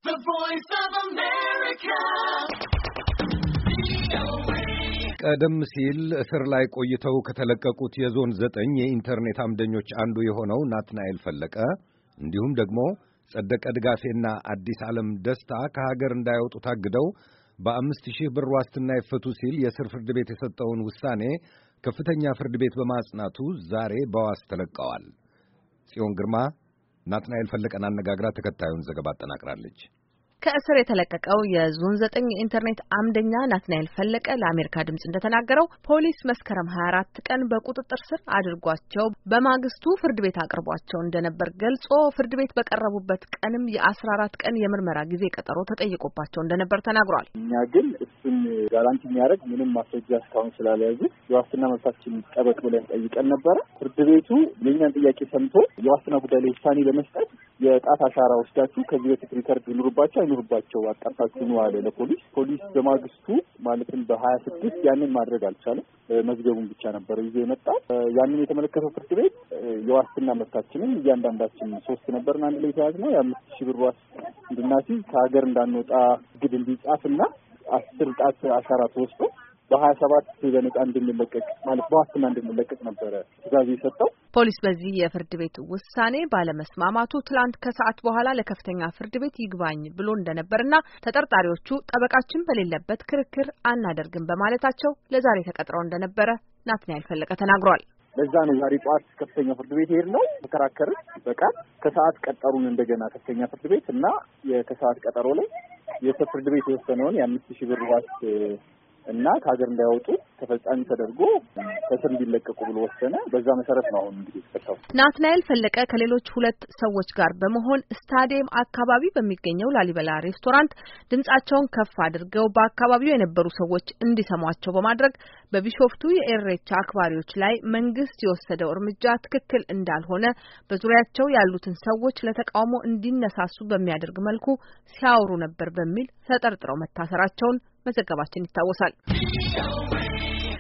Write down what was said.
The Voice of America. ቀደም ሲል እስር ላይ ቆይተው ከተለቀቁት የዞን 9 የኢንተርኔት አምደኞች አንዱ የሆነው ናትናኤል ፈለቀ እንዲሁም ደግሞ ጸደቀ ድጋፌና አዲስ ዓለም ደስታ ከሀገር እንዳይወጡ ታግደው በ5000 ብር ዋስትና ይፈቱ ሲል የስር ፍርድ ቤት የሰጠውን ውሳኔ ከፍተኛ ፍርድ ቤት በማጽናቱ ዛሬ በዋስ ተለቀዋል። ጽዮን ግርማ ናትናኤል ፈለቀን አነጋግራ ተከታዩን ዘገባ አጠናቅራለች። ከእስር የተለቀቀው የዞን 9 የኢንተርኔት አምደኛ ናትናኤል ፈለቀ ለአሜሪካ ድምጽ እንደተናገረው ፖሊስ መስከረም 24 ቀን በቁጥጥር ስር አድርጓቸው በማግስቱ ፍርድ ቤት አቅርቧቸው እንደነበር ገልጾ ፍርድ ቤት በቀረቡበት ቀንም የ14 ቀን የምርመራ ጊዜ ቀጠሮ ተጠይቆባቸው እንደነበር ተናግሯል። እኛ ግን እሱን ጋራንቲ የሚያደርግ ምንም ማስረጃ እስካሁን ስላልያዙ የዋስትና መብታችን ጠበቅ ብለን ጠይቀን ነበረ። ፍርድ ቤቱ የእኛን ጥያቄ ሰምቶ የዋስትና ጉዳይ ላይ ውሳኔ ለመስጠት የጣት አሻራ ወስዳችሁ ከዚህ በፊት ሪከርድ ይኑርባቸው አይኑርባቸው አጣርታችሁ ነው አለ ለፖሊስ። ፖሊስ በማግስቱ ማለትም በ26 ያንን ማድረግ አልቻለም። መዝገቡን ብቻ ነበር ይዞ የመጣው። ያንን የተመለከተው ፍርድ ቤት የዋስትና መብታችንን እያንዳንዳችን 3 ነበርን አንድ ላይ ተያዝነው የ5000 ብር ዋስ እንድናስይዝ ከሀገር እንዳንወጣ ግድ እንዲጻፍና 10 ጣት አሻራ ተወስዶ በ27 በነጻ እንድንለቀቅ ማለት በዋስትና እንድንለቀቅ ነበረ ትዕዛዝ የሰጠው። ፖሊስ በዚህ የፍርድ ቤት ውሳኔ ባለመስማማቱ ትላንት ከሰዓት በኋላ ለከፍተኛ ፍርድ ቤት ይግባኝ ብሎ እንደነበርና ተጠርጣሪዎቹ ጠበቃችን በሌለበት ክርክር አናደርግም በማለታቸው ለዛሬ ተቀጥረው እንደነበረ ናትናኤል ፈለቀ ተናግሯል። ለዛ ነው ዛሬ ጠዋት ከፍተኛ ፍርድ ቤት ሄድነው ተከራከርን። በቃል ከሰዓት ቀጠሩን እንደገና ከፍተኛ ፍርድ ቤት እና ከሰዓት ቀጠሮ ላይ የፍርድ ቤት የወሰነውን የ5000 ብር ዋስ እና ከሀገር እንዳይወጡ ተፈጻሚ ተደርጎ ከስር እንዲለቀቁ ብሎ ወሰነ። በዛ መሰረት ነው አሁን እንግዲህ ተፈታው። ናትናኤል ፈለቀ ከሌሎች 2 ሰዎች ጋር በመሆን ስታዲየም አካባቢ በሚገኘው ላሊበላ ሬስቶራንት ድምጻቸውን ከፍ አድርገው በአካባቢው የነበሩ ሰዎች እንዲሰሟቸው በማድረግ በቢሾፍቱ የኤሬቻ አክባሪዎች ላይ መንግስት የወሰደው እርምጃ ትክክል እንዳልሆነ በዙሪያቸው ያሉትን ሰዎች ለተቃውሞ እንዲነሳሱ በሚያደርግ መልኩ ሲያወሩ ነበር በሚል ተጠርጥረው መታሰራቸውን መዘገባችን ይታወሳል።